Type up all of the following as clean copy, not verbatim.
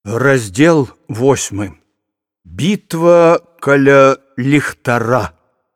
Раздел 8. Битва каля ліхтара.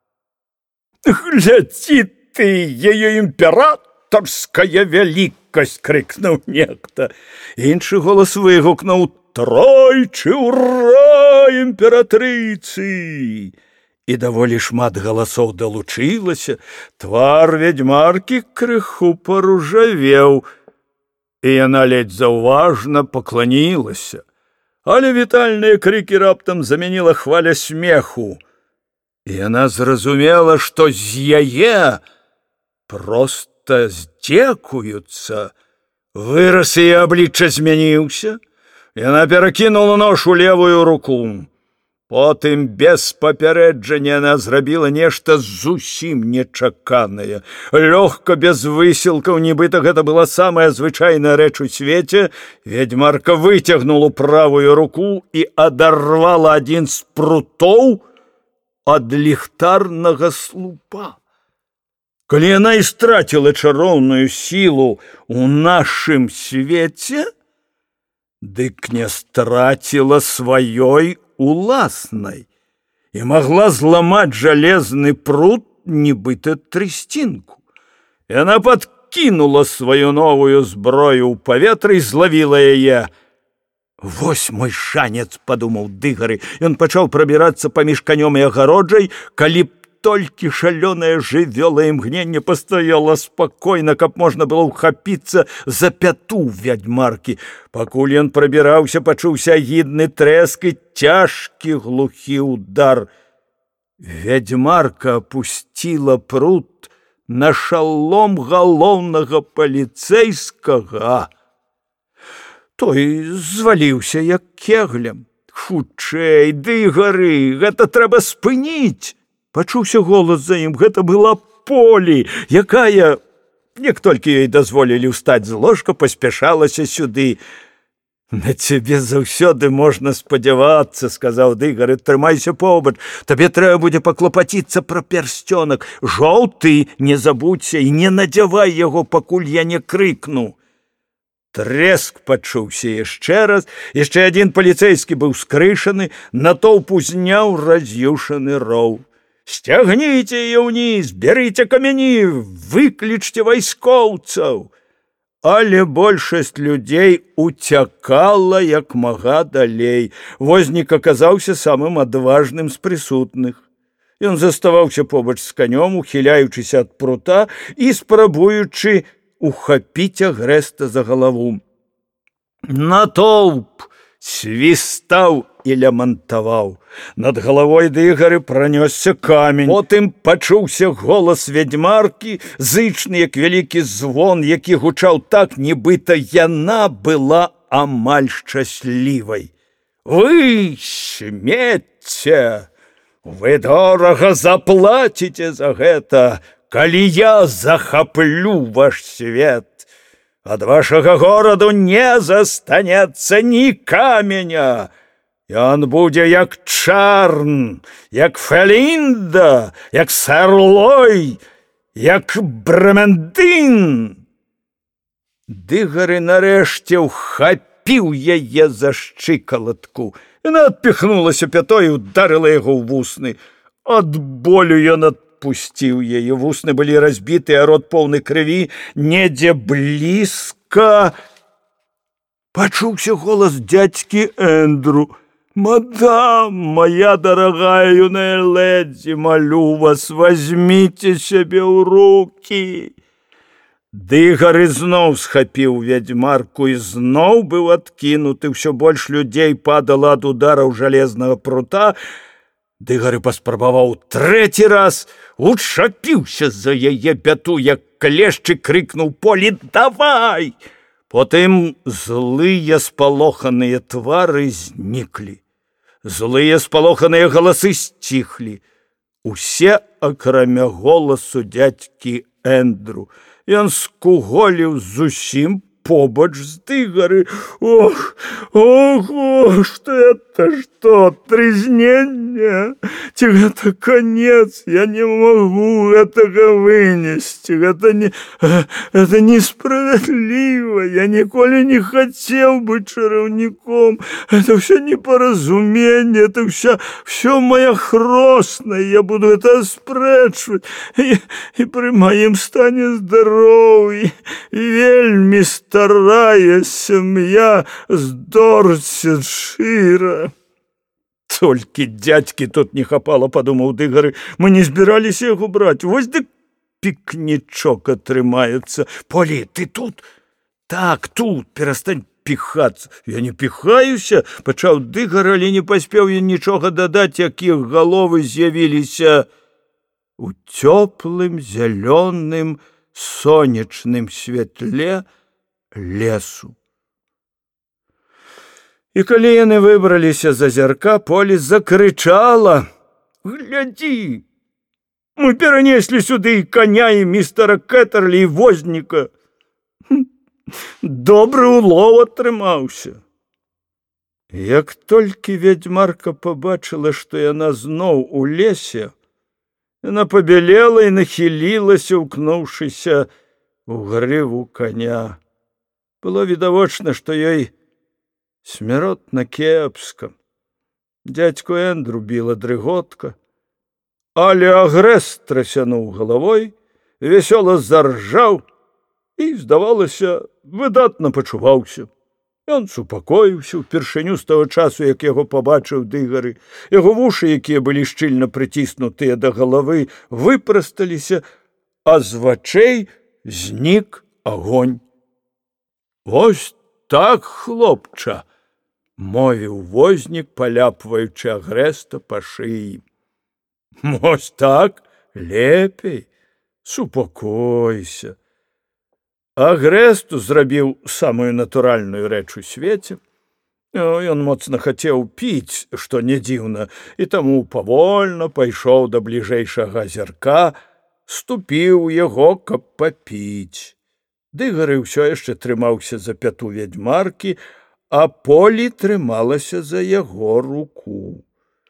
«Гляди ты, ее императорская великость!» — крикнув некто. Іншы голос вигукнув: «Тройчы ура імператрыцы!» І даволі шмат галасоў далучылася. Твар вядзьмаркі крыху паружавеў, і яна ледзь заўважна пакланілася. Але вітальныя крыкі раптам замяніла хваля смеху. І яна зразумела, што з яе проста здзекуюцца. Выраз яе аблічча змяніўся. Яна перакінула нож у левую руку. Потым без папярэджання яна зрабіла нешта зусім нечаканае. Лёгка, без высілкаў, нібыта гэта была самая звычайная рэч у свеце, вядзьмарка выцягнула правую руку і адарвала адзін з прутоў ад ліхтарнага слупа. Калі яна і страціла чароўную сілу у нашым свеце, дык не страціла сваёй уласнай і магла зламаць жалезны прут, нібыта трысцінку. Яна падкінула сваю новую зброю ў паветры і злавіла яе. «Вось мой шанец», — падумаў Дыгары. Ён пачаў прабірацца паміж канём і агароджай, калі б толькі шалёная жывёла імгненне пастаяла спакойна, каб можна было ўхапіцца за пяту вядзьмаркі. Пакуль ён прабіраўся, пачуўся агідны трэск і цяжкі глухі ўдар. Вядзьмарка апусціла прут на шалом галоўнага паліцэйскага. Той зваліўся, як кеглем. «Хутчэй, Дыгары, гэта трэба спыніць!» Пачуўся голас за ім. Гэта была Полі, якая, як толькі ёй дазволілі ўстаць з ложка, паспяшалася сюды. «На цябе заўсёды можна спадзявацца», — сказаў Дыгары. «Трымайся побач, табе трэба будзе паклапаціцца пра пярсцёнак. Жоўты, не забудзься, і не надзявай яго, пакуль я не крыкну». Трэск пачуўся яшчэ раз. Яшчэ адзін паліцэйскі быў скрышаны, натоўп узняў раз'юшаны роў. «Сцягніце яе ўніз, бярыце камяні, выклічце вайскоўцаў!» Але большасць людзей уцякала як мага далей. Вознік аказаўся самым адважным з прысутных. Ён заставаўся побач з канём, ухіляючыся ад прута і спрабуючы ухапіць агрэста за галаву. Натоўп свістаў і лямантаваў. Над галавой Дыгары пранёсся камень. Потым пачуўся голас вядзьмаркі, зычны, як вялікі звон, які гучаў так, нібыта яна была амаль шчаслівай. «Вы смеце! Вы дорага заплаціце за гэта, калі я захаплю ваш свет! Ад вашага гораду не застанецца ні каменя! Ён будзе як Чарн, як Фелінда, як Сэрлой, як Брамендын!» Дыгары нарэшце ўхапіў яе за шчыкалатку. Яна адпіхнулася пятой і ударыла яго ў вусны. Ад болю ён адпусціў яе. Вусны былі разбіты, а рот поўны крыві. Недзе блізка пачуўся голас дзядзькі Эндру. «Мадам, моя дорогая юная леди, молю вас, возьмите сябе ў руки!» Дыгары зноў схапіў вядзьмарку і зноў быў адкінуты. Усё больш людзей падала ад удараў жалезнага прута. Дыгары паспрабаваў трэці раз, учапіўся за яе пяту, як клешчы, крыкнуў Полі: «Давай!» Потым злыя спалоханыя твары зніклі. Злыя спалоханыя галасы сціхлі. Усе, акрамя голасу дзядзькі Эндру. Ён скуголіў зусім побач з Дыгары. Ох, ого, что это, что, трызненне? Ці гэта конец, я не могу гэтага вынесці, это несправядліва, я ніколі не хотел быть чараўніком, это все непоразумение, это все моя хросная, я буду это спрэчваць, и при моем стане здоровья, вельмі старая сям'я з Дорсетшира. Толькі дядькі тут не хапала, падумаў Дыгары, мы не збіраліся яго браць, вось дык пікнічок атрымаецца. Полі, ты тут? Так, тут, перастань піхацца. Я не піхаюся, пачаў Дыгар, але не паспеў ён нічога дадаць, як іх галовы з'явіліся у цёплым, зялёным, сонечным святле лесу. І калі яны выбраліся з азярка, Полі закрычала: «Глядзі! Мы перанеслі сюды і коня, і містера Кэттерлі, і возніка. Добры улов атрымаўся». Як толькі ведзьмарка пабачыла, што яна зноў у лесе, яна пабялела і нахілілася, укнуўшыся у грыву коня. Было відавочна, што ёй смяротна кепска. Дядьку Эндру біла дрыготка, але Агрэст трасянуў галавой, весёла заржаў і, здавалася, выдатна пачуваўся. Ён супакоіўся ўпершыню з таго часу, як яго пабачыў Дыгары. Яго вушы, якія былі шчыльна прыціснутыя да галавы, выпрасталіся, а з вачэй знік агонь. «Вось так, хлопча!» — мовіў вознік, паляпваючы Агрэста па шыі. «Вось так, лепей, супакойся». Агрэсту зрабіў самую натуральную рэч у свеце. Ён моцна хацеў піць, што не дзіўна, і таму павольна пайшоў да бліжэйшага азярка, ступіў у яго, каб папіць. Дыгары ўсё яшчэ трымаўся за пяту ведьмаркі, а Полі трымалася за яго руку.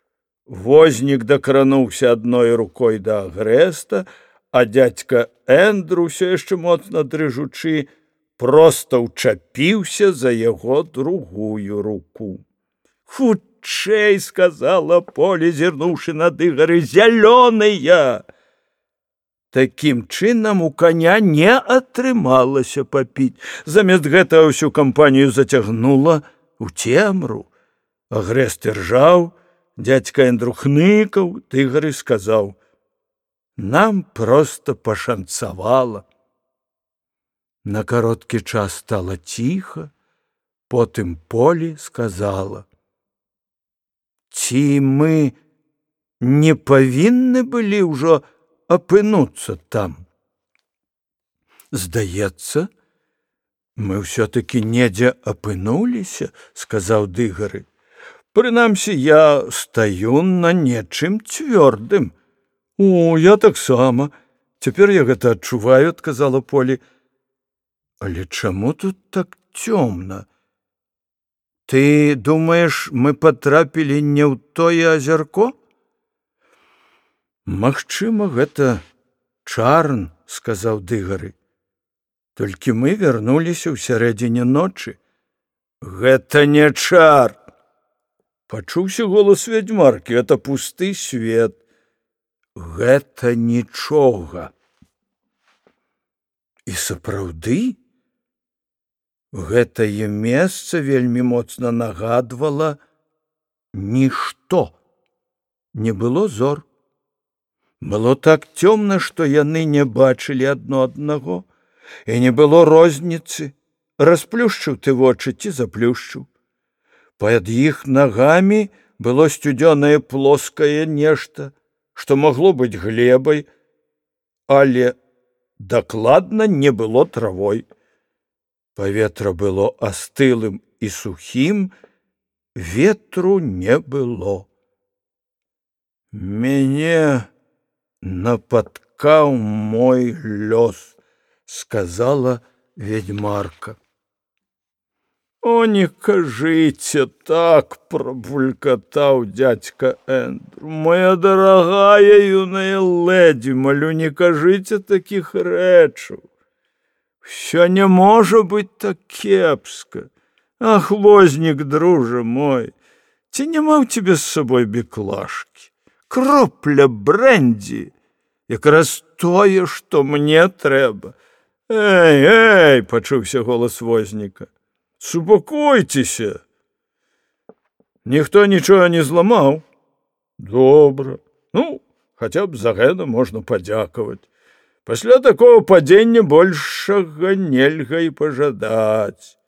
Вознік дакрануўся адной рукой да Агрэста, а дядька Эндру, ўсё яшчэ моцна дрыжучы, проста ўчапіўся за яго другую руку. «Хутчэй!» — сказала Полі, зірнуўшы на Дыгары, «зялёныя!» Такім чынам у коня не атрымалася папіць. Замест гэтага ўсю кампанію зацягнула у цемру. Агрэст іржаў, дядька Эндру хныкаў, Дыгары сказаў: «Нам проста пашанцавала». На кароткі час стала ціха, потым Полі сказала: «Ці мы не павінны былі ўжо апынуцца там? Здаецца, мы ўсё-такі недзе апынуліся», — сказаў Дыгары. «Прынамсі, я стаю на нечым цвёрдым». «О, я таксама. Цяпер я гэта адчуваю», — адказала Полі. «Але чаму тут так цёмна? Ты думаеш, мы патрапілі не ў тое азярко?» «Магчыма, гэта чарн», — сказаў Дыгары. «Толькі мы вярнуліся ў сярэдзіне ночы». «Гэта не чарн!» Пачуўся голас ведьмаркі. «Это пусты свет. Гэта нічога». І сапраўды, гэтае месца вельмі моцна нагадвала нішто. Не было зор. Было так цёмна, што яны не бачылі адно аднаго, і не было розніцы, расплюшчыў ты вочы ці заплюшчыў. Пад іх нагамі было сцюдзёнае плоскае нешта, што магло быць глебай, але дакладна не было травой. Паветра было астылым і сухім, ветру не было. «Мяне напаткаў мой лёс», — сказала ведьмарка. О, не кажыце так, прабулькатаў дядька Эндру. Моя дарагая юная ледзі, малю, не кажыце такіх рэчаў. Всё не можа быць так кепска. Ах, вознік, дружа мой, ці няма ў цябе з сабой беклажкі? Кропля брэндзі, якраз тое, што мне трэба. Эй, эй, пачуўся голас возніка. Супакойцеся. Ніхто нічога не зламаў. Добра. Ну, хаця б за гэта можна падзякаваць. Пасля такого падзення большага нельга і пажадаць.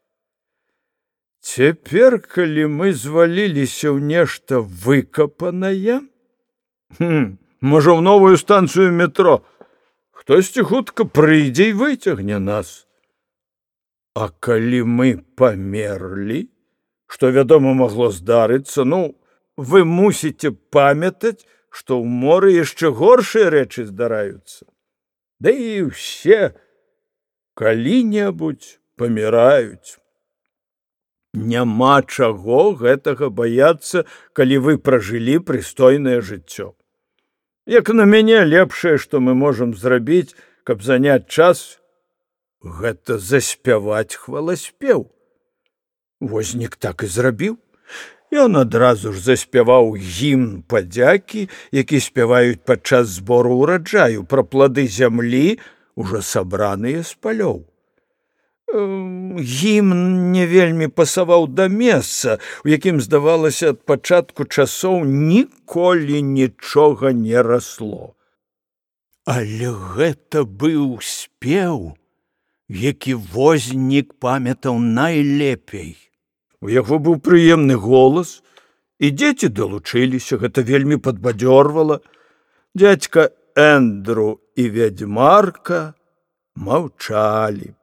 Цяпер, калі мы зваліліся ў нешта выкапанае, можа, ў новую станцыю метро, хтосьці хутка прыйдзе і выцягне нас. А калі мы памерлі, што, вядома, магло здарыцца, ну, вы мусіце памятаць, што ў моры яшчэ горшыя рэчы здараюцца. Да і ўсе калі-небудзь паміраюць. Няма чаго гэтага баяцца, калі вы пражылі прыстойнае жыццё. Як на мяне, лепшае, што мы можам зрабіць, каб заняць час, гэта заспяваць хваласпеў. Вознік так і зрабіў. Ён адразу ж заспяваў гімн падзякі, які спяваюць падчас збору ўраджаю пра плады зямлі, ужо сабраныя з палёў. Гімн не вельмі пасаваў да месца, у якім, здавалася, ад пачатку часоў ніколі нічога не расло. Але гэта быў спеў, які вознік памятаў найлепей. У яго быў прыемны голас, і дзеці далучыліся, гэта вельмі падбадзёрвала. Дядька Эндру і вядзьмарка маўчалі.